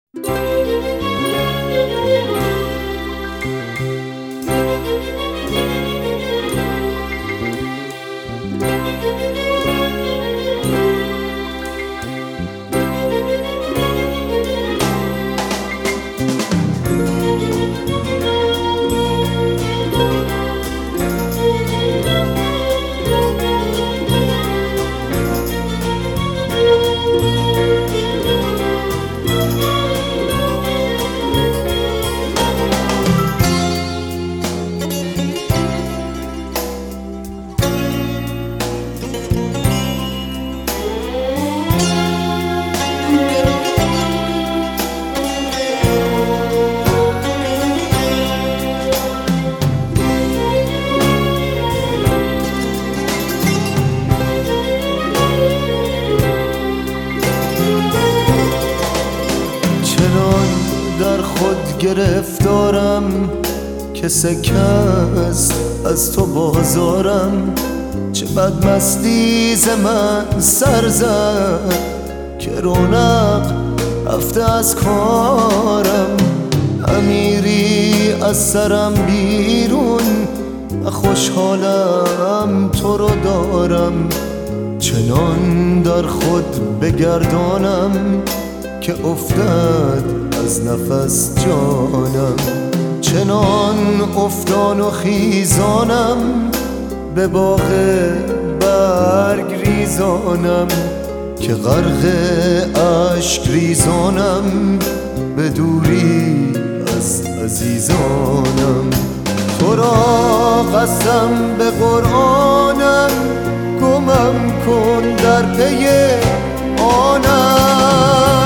در خود گرفتارم که سکه است از تو بازارم. چه بدمستی ز من سر زد که رونق رفته از کارم. امیری از سرم بیرون و خوشحالم تو رو دارم. چنان در خود بگردانم که افتد از نفس جانم. چنان افتان و خیزانم به باغ برگ ریزانم که غرق اشک ریزانم به دوری از عزیزانم. تو را قسم به قرآنم گمم کن در پی آنم.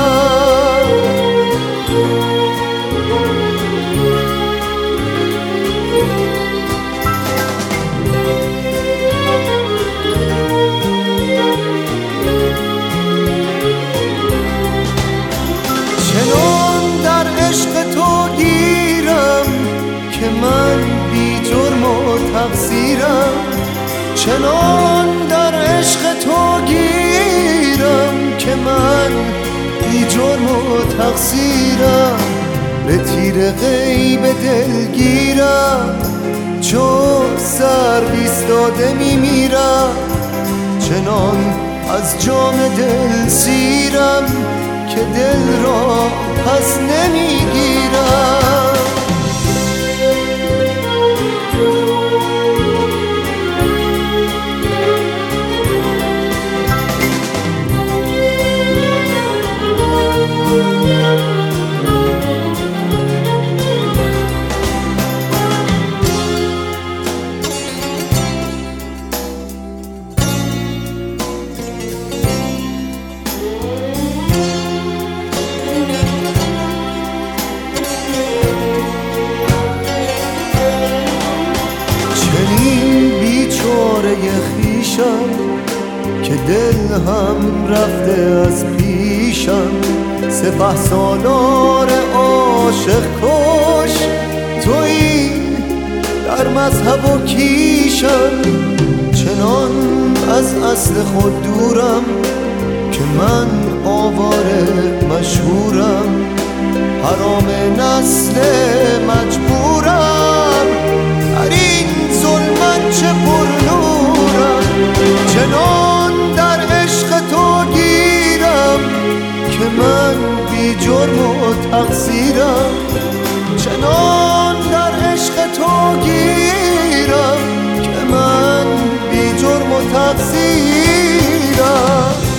چنان در عشق تو گیرم که من بی جرم و تقصیرم. چنان در عشق تو گیرم که من بی جرم و تقصیرم. به تیر غیب دلگیرم چو سر ایستاده میمیرم. چنان از جام دل سیرم که دل را پس نمیگیرم. بیچاره خویشم که دل هم رفته از پیشم. سپهسالار عاشق کش تویی در مذهب و کیشم. چنان از اصل خود دورم که من آواره مشهورم. حرام نسل مجبورم در این ظلمت چه پرنورم. چنان در عشق تو گیرم که من بی جرم و تقصیرم. چنان در عشق تو گیرم که من بی جرم و تقصیرم.